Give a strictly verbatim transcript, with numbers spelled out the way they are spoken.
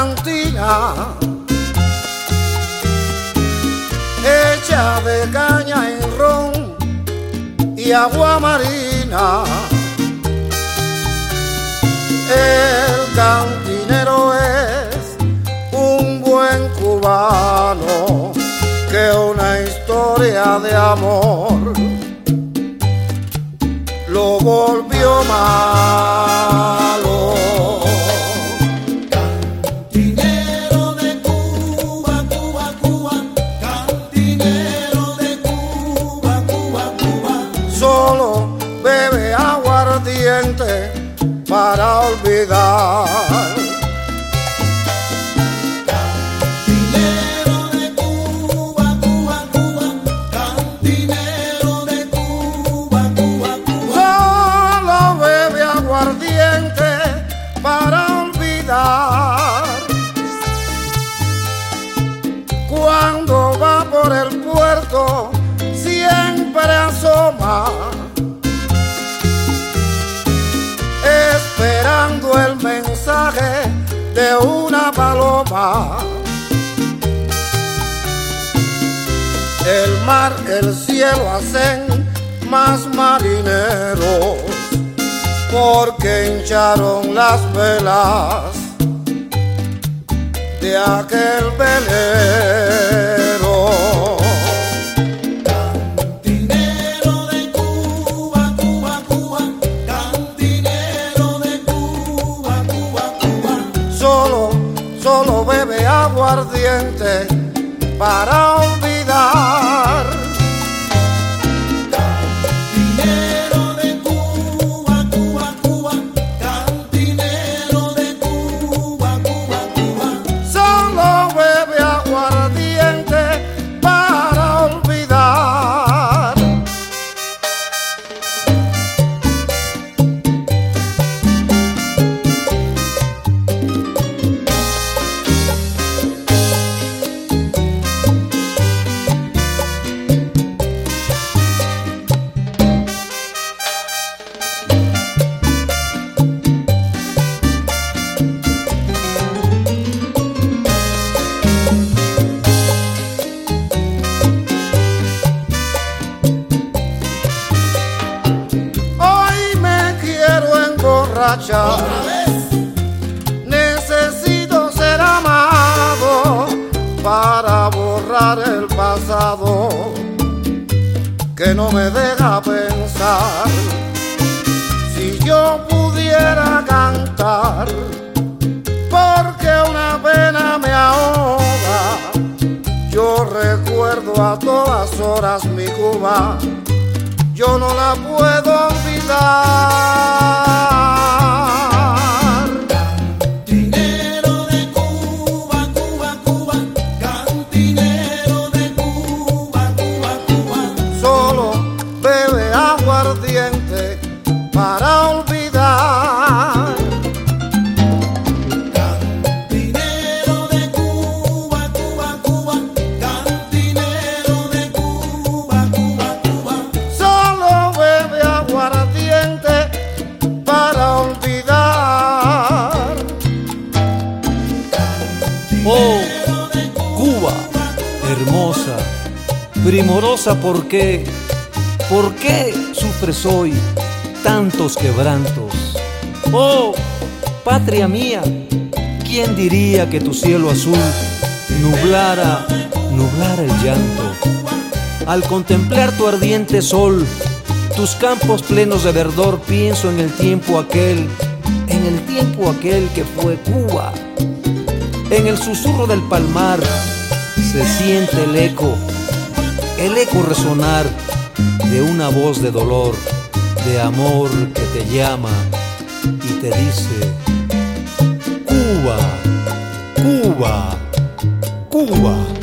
cantina hecha de caña y ron y agua marina. El cantinero es un buen cubano que una historia de amor lo volvió malo. Cantinero de Cuba, Cuba, Cuba, cantinero de Cuba, Cuba, Cuba. Solo bebe aguardiente para olvidar. Cantinero de Cuba, Cuba, Cuba, cantinero de Cuba, Cuba, Cuba. Solo bebe aguardiente para olvidar. Cuando va por el puerto siempre asoma, esperando el mensaje de una paloma. El mar, el cielo hacen más marineros porque hincharon las velas de aquel velero. Cantinero de Cuba, Cuba, Cuba, cantinero de Cuba, Cuba, Cuba. Solo, solo bebe aguardiente para olvidar. Cantinero de Cuba, Cuba, Cuba, cantinero de Cuba, Cuba, Cuba. Solo bebe aguardiente para olvidar. Otra vez. Necesito ser amado para borrar el pasado que no me deja pensar. Si yo pudiera cantar, porque una pena me ahoga, yo recuerdo a todas horas mi Cuba, yo no la puedo olvidar. Cantinero de Cuba, Cuba, Cuba, cantinero de Cuba, Cuba, Cuba. Solo bebe aguardiente para olvidar. Cantinero de Cuba, Cuba, Cuba, cantinero de Cuba, Cuba, Cuba. Solo bebe aguardiente para olvidar. Oh, Cuba, hermosa, primorosa, ¿por qué? ¿Por qué sufres hoy tantos quebrantos? Oh, patria mía, ¿quién diría que tu cielo azul nublara, nublara el llanto? Al contemplar tu ardiente sol, tus campos plenos de verdor, pienso en el tiempo aquel, en el tiempo aquel que fue Cuba. En el susurro del palmar se siente el eco, el eco resonar de una voz de dolor, de amor que te llama y te dice: Cuba, Cuba, Cuba.